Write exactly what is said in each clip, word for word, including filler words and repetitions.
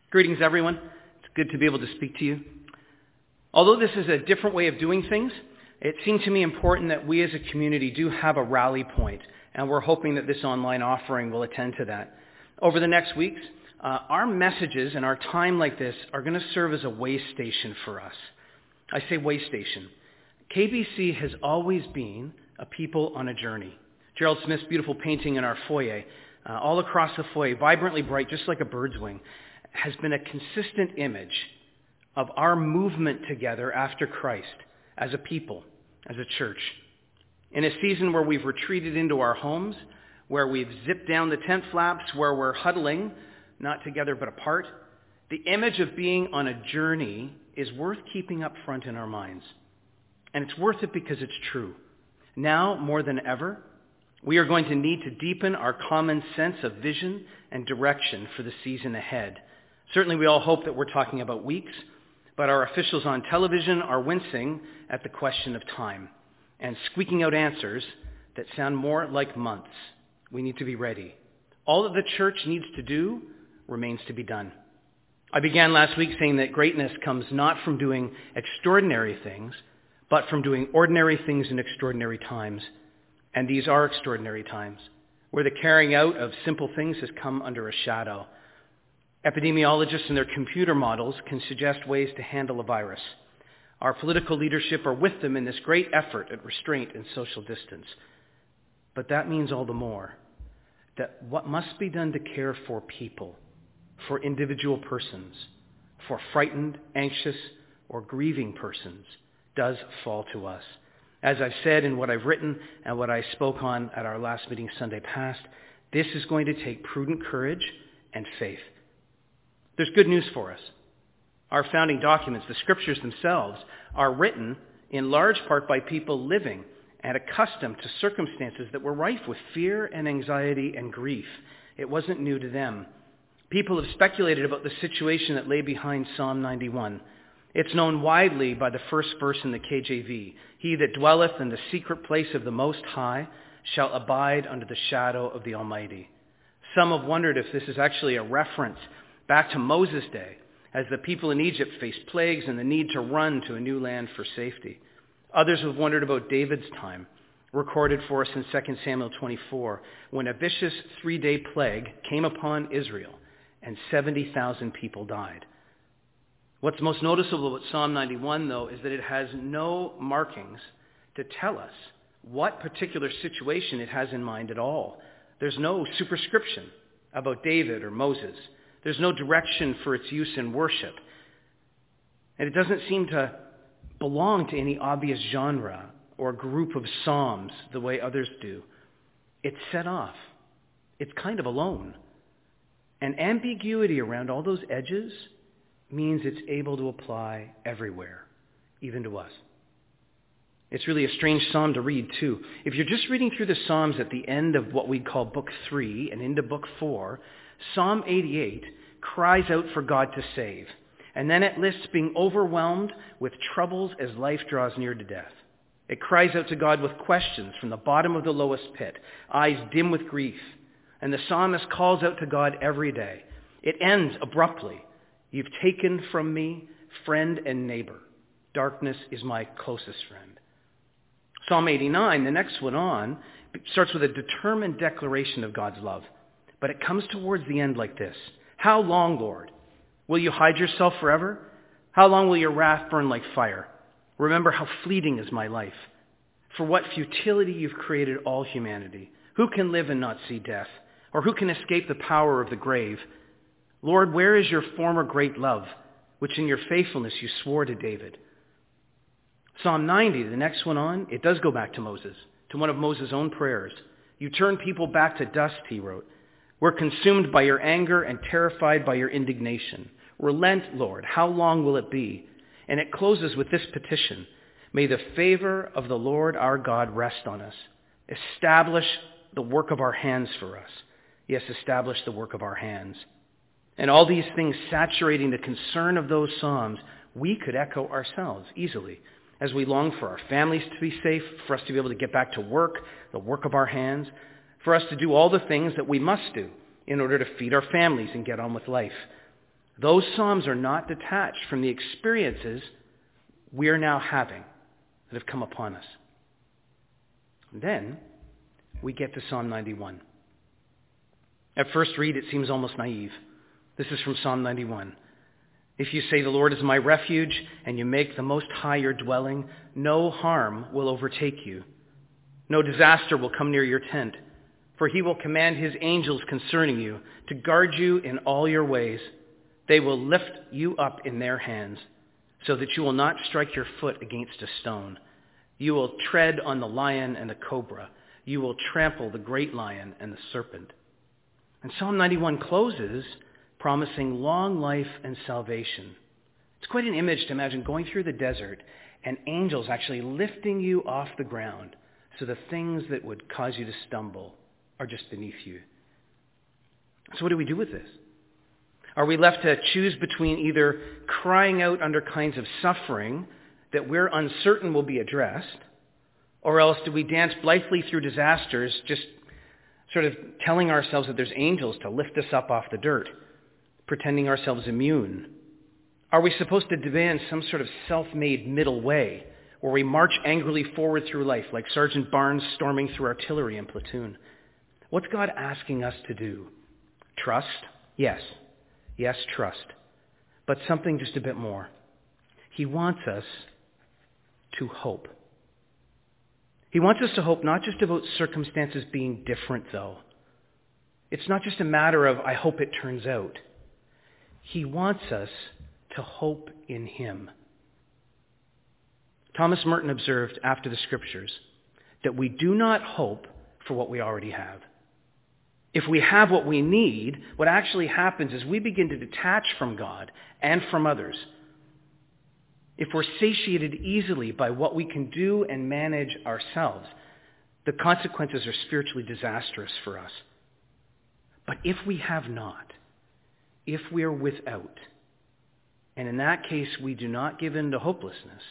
Greetings, everyone. It's good to be able to speak to you. Although this is a different way of doing things, it seemed to me important that we as a community do have a rally point, and we're hoping that this online offering will attend to that. Over the next weeks, uh, our messages and our time like this are going to serve as a way station for us. I say way station. K B C has always been a people on a journey. Gerald Smith's beautiful painting in our foyer, uh, all across the foyer, vibrantly bright, just like a bird's wing, has been a consistent image of our movement together after Christ as a people, as a church. In a season where we've retreated into our homes, where we've zipped down the tent flaps, where we're huddling, not together but apart, the image of being on a journey is worth keeping up front in our minds. And it's worth it because it's true. Now, more than ever, we are going to need to deepen our common sense of vision and direction for the season ahead. Certainly we all hope that we're talking about weeks, but our officials on television are wincing at the question of time and squeaking out answers that sound more like months. We need to be ready. All that the church needs to do remains to be done. I began last week saying that greatness comes not from doing extraordinary things, but from doing ordinary things in extraordinary times. And these are extraordinary times, where the carrying out of simple things has come under a shadow. Epidemiologists and their computer models can suggest ways to handle a virus. Our political leadership are with them in this great effort at restraint and social distance. But that means all the more that what must be done to care for people, for individual persons, for frightened, anxious, or grieving persons, does fall to us. As I've said in what I've written and what I spoke on at our last meeting Sunday past, this is going to take prudent courage and faith. There's good news for us. Our founding documents, the scriptures themselves, are written in large part by people living and accustomed to circumstances that were rife with fear and anxiety and grief. It wasn't new to them. People have speculated about the situation that lay behind Psalm ninety-one. It's known widely by the first verse in the K J V. He that dwelleth in the secret place of the Most High shall abide under the shadow of the Almighty. Some have wondered if this is actually a reference back to Moses' day, as the people in Egypt faced plagues and the need to run to a new land for safety. Others have wondered about David's time, recorded for us in Second Samuel twenty-four, when a vicious three-day plague came upon Israel and seventy thousand people died. What's most noticeable about Psalm ninety-one, though, is that it has no markings to tell us what particular situation it has in mind at all. There's no superscription about David or Moses. There's no direction for its use in worship. And it doesn't seem to belong to any obvious genre or group of psalms the way others do. It's set off. It's kind of alone. And ambiguity around all those edges means it's able to apply everywhere, even to us. It's really a strange psalm to read, too. If you're just reading through the Psalms at the end of what we'd call Book three and into Book four, Psalm eighty-eight cries out for God to save, and then it lists being overwhelmed with troubles as life draws near to death. It cries out to God with questions from the bottom of the lowest pit, eyes dim with grief, and the psalmist calls out to God every day. It ends abruptly. You've taken from me friend and neighbor. Darkness is my closest friend. Psalm eighty-nine, the next one on, starts with a determined declaration of God's love. But it comes towards the end like this. How long, Lord? Will you hide yourself forever? How long will your wrath burn like fire? Remember how fleeting is my life. For what futility you've created all humanity. Who can live and not see death? Or who can escape the power of the grave? Lord, where is your former great love, which in your faithfulness you swore to David? Psalm ninety, the next one on, it does go back to Moses, to one of Moses' own prayers. You turn people back to dust, he wrote. We're consumed by your anger and terrified by your indignation. Relent, Lord. How long will it be? And it closes with this petition. May the favor of the Lord our God rest on us. Establish the work of our hands for us. Yes, establish the work of our hands. And all these things saturating the concern of those psalms, we could echo ourselves easily as we long for our families to be safe, for us to be able to get back to work, the work of our hands, for us to do all the things that we must do in order to feed our families and get on with life. Those Psalms are not detached from the experiences we are now having that have come upon us. And then we get to Psalm ninety-one. At first read, it seems almost naive. This is from Psalm ninety-one. If you say, the Lord is my refuge, and you make the Most High your dwelling, no harm will overtake you. No disaster will come near your tent, for he will command his angels concerning you to guard you in all your ways. They will lift you up in their hands, so that you will not strike your foot against a stone. You will tread on the lion and the cobra. You will trample the great lion and the serpent. And Psalm ninety-one closes promising long life and salvation. It's quite an image to imagine going through the desert and angels actually lifting you off the ground so the things that would cause you to stumble are just beneath you. So what do we do with this? Are we left to choose between either crying out under kinds of suffering that we're uncertain will be addressed, or else do we dance blithely through disasters, just sort of telling ourselves that there's angels to lift us up off the dirt, pretending ourselves immune? Are we supposed to demand some sort of self-made middle way where we march angrily forward through life like Sergeant Barnes storming through artillery in platoon? What's God asking us to do? Trust? Yes. Yes, trust. But something just a bit more. He wants us to hope. He wants us to hope not just about circumstances being different, though. It's not just a matter of, I hope it turns out. He wants us to hope in him. Thomas Merton observed after the Scriptures that we do not hope for what we already have. If we have what we need, what actually happens is we begin to detach from God and from others. If we're satiated easily by what we can do and manage ourselves, the consequences are spiritually disastrous for us. But if we have not, if we are without, and in that case we do not give in to hopelessness,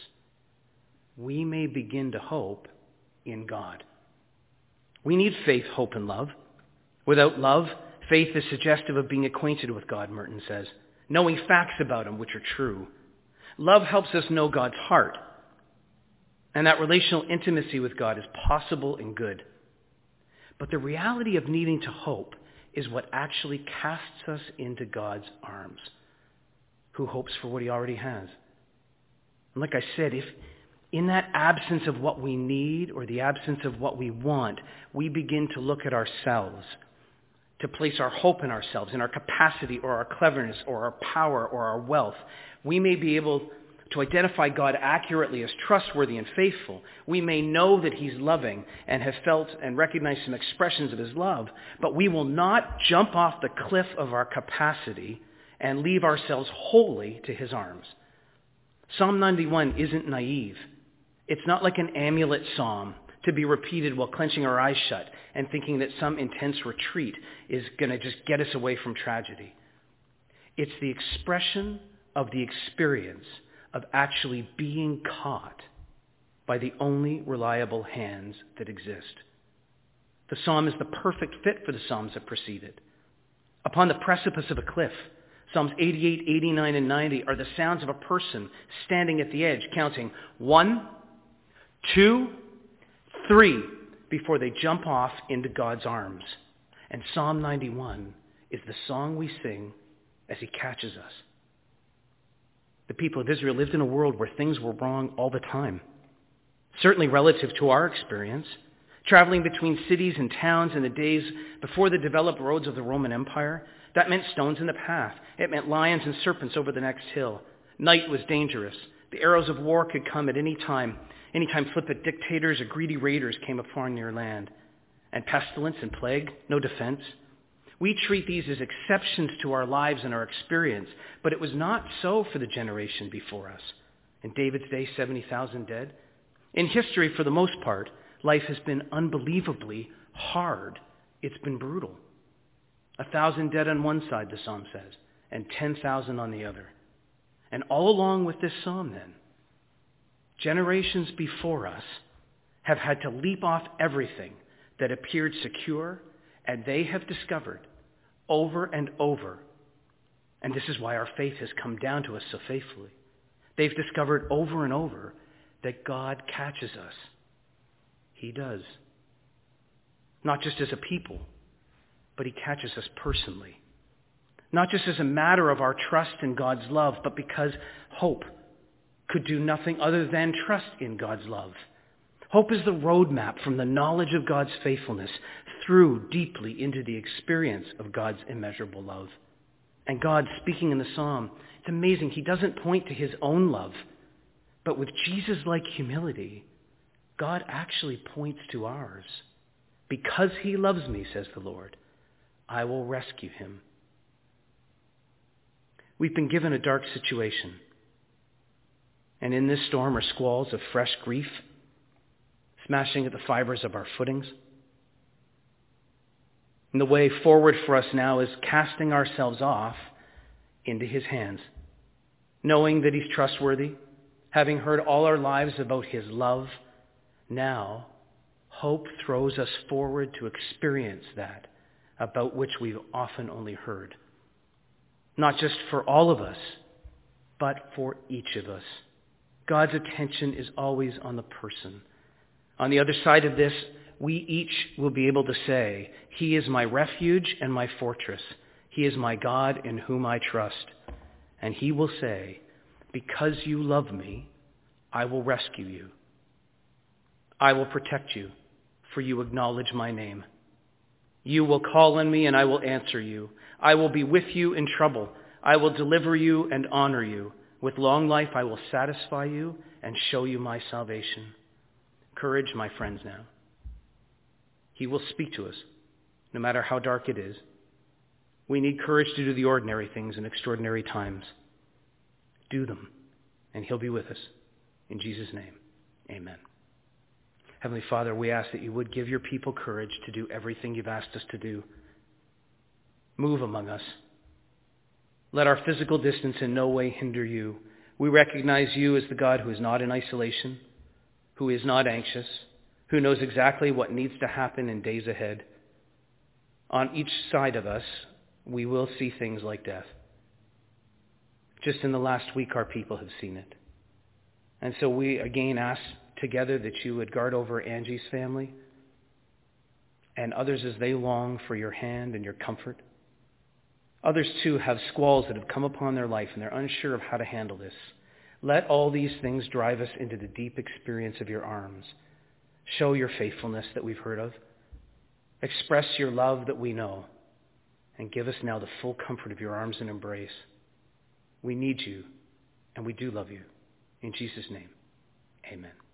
we may begin to hope in God. We need faith, hope, and love. Without love, faith is suggestive of being acquainted with God, Merton says, knowing facts about him which are true. Love helps us know God's heart, and that relational intimacy with God is possible and good. But the reality of needing to hope is what actually casts us into God's arms, who hopes for what he already has. And like I said, if in that absence of what we need or the absence of what we want, we begin to look at ourselves, to place our hope in ourselves, in our capacity or our cleverness or our power or our wealth, we may be able to identify God accurately as trustworthy and faithful. We may know that he's loving and have felt and recognized some expressions of his love, but we will not jump off the cliff of our capacity and leave ourselves wholly to his arms. Psalm ninety-one isn't naive. It's not like an amulet psalm to be repeated while clenching our eyes shut and thinking that some intense retreat is going to just get us away from tragedy. It's the expression of the experience of actually being caught by the only reliable hands that exist. The psalm is the perfect fit for the psalms that preceded. Upon the precipice of a cliff, Psalms eighty-eight, eighty-nine, and ninety are the sounds of a person standing at the edge, counting one, two, three, before they jump off into God's arms. And Psalm ninety-one is the song we sing as he catches us. The people of Israel lived in a world where things were wrong all the time, certainly relative to our experience. Traveling between cities and towns in the days before the developed roads of the Roman Empire, that meant stones in the path. It meant lions and serpents over the next hill. Night was dangerous. The arrows of war could come at any time. Anytime flippant dictators or greedy raiders came upon your land. And pestilence and plague, no defense. We treat these as exceptions to our lives and our experience, but it was not so for the generation before us. In David's day, seventy thousand dead. In history, for the most part, life has been unbelievably hard. It's been brutal. A thousand dead on one side, the psalm says, and ten thousand on the other. And all along with this psalm then, generations before us have had to leap off everything that appeared secure, and they have discovered over and over And this is why our faith has come down to us so faithfully. They've discovered over and over that God catches us. He does. Not just as a people, but he catches us personally. Not just as a matter of our trust in God's love, but because hope could do nothing other than trust in God's love. Hope is the roadmap from the knowledge of God's faithfulness through deeply into the experience of God's immeasurable love. And God, speaking in the psalm, it's amazing. He doesn't point to his own love, but with Jesus-like humility, God actually points to ours. Because he loves me, says the Lord, I will rescue him. We've been given a dark situation. And in this storm are squalls of fresh grief, smashing at the fibers of our footings. And the way forward for us now is casting ourselves off into his hands, knowing that he's trustworthy, having heard all our lives about his love. Now, hope throws us forward to experience that about which we've often only heard. Not just for all of us, but for each of us. God's attention is always on the person. On the other side of this, we each will be able to say, he is my refuge and my fortress. He is my God in whom I trust. And he will say, because you love me, I will rescue you. I will protect you, for you acknowledge my name. You will call on me and I will answer you. I will be with you in trouble. I will deliver you and honor you. With long life I will satisfy you and show you my salvation. Courage, my friends, now. He will speak to us, no matter how dark it is. We need courage to do the ordinary things in extraordinary times. Do them, and he'll be with us. In Jesus' name, amen. Heavenly Father, we ask that you would give your people courage to do everything you've asked us to do. Move among us. Let our physical distance in no way hinder you. We recognize you as the God who is not in isolation, who is not anxious, who knows exactly what needs to happen in days ahead. On each side of us, we will see things like death. Just in the last week, our people have seen it. And so we again ask together that you would guard over Angie's family and others as they long for your hand and your comfort. Others, too, have squalls that have come upon their life and they're unsure of how to handle this. Let all these things drive us into the deep experience of your arms. Show your faithfulness that we've heard of. Express your love that we know. And give us now the full comfort of your arms and embrace. We need you, and we do love you. In Jesus' name, amen.